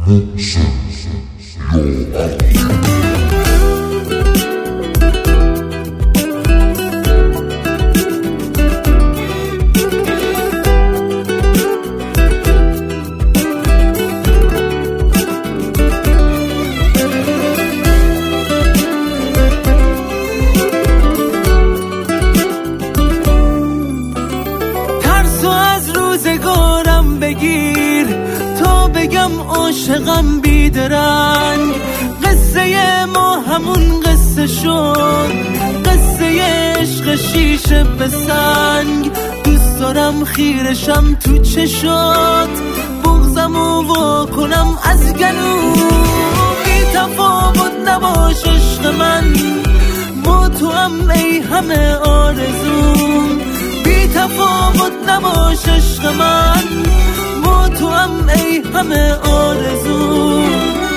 روزگارم بگیر تا بگم عاشقم بیدرنگ. قصه ما همون قصه شد، قصه عشق شیشه به سنگ. دوست دارم خیرشم تو چشات، بغضمو واکنم از گلو. بی تفاوت نباش عشق من، با تو هم ای همه آرزوم. بی تفاوت نباش عشق من، با تو هم ای همه آرزو.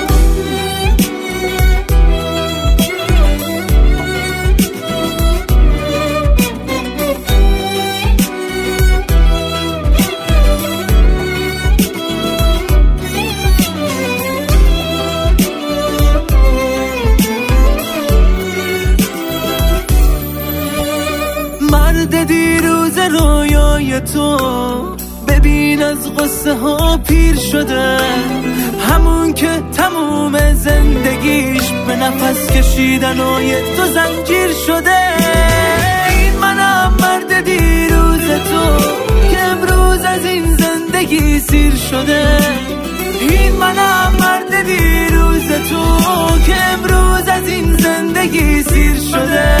مرد دیروز رویای تو، ببین از غصه ها پیر شده. همون که تموم زندگیش به نفس کشیدنای تو زنجیر شده. این منم مرد دیروز تو که امروز از این زندگی سیر شده. این منم مرد دیروز تو که امروز از این زندگی سیر شده.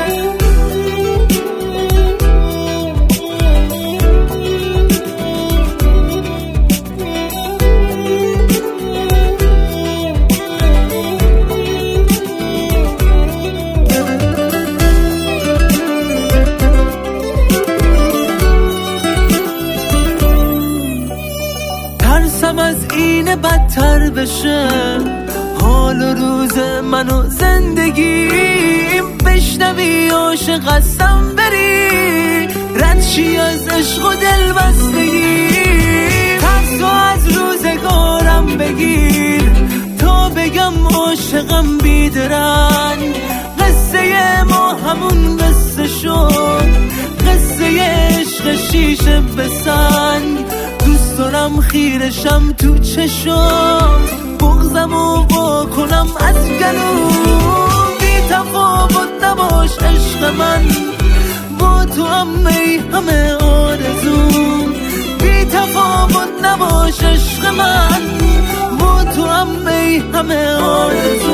ترسم از این بدتر بشه حال و روز من و زندگیم. بشنوی عاشق هستم بری، رد شی از عشق و دل بستگی. ترسو از روزگارم بگیر تا بگم عاشقم بیدرنگ. قصه ما همون قصه شد، قصه عشق شیشه به سنگ. دوست دارم خیرشم تو چشم، بغضمو واکنم از گلو. بی تفاوت نباش عشق من، با تو هم ای همه آرزوم. بی تفاوت نباش عشق من، با تو هم ای همه آرزوم.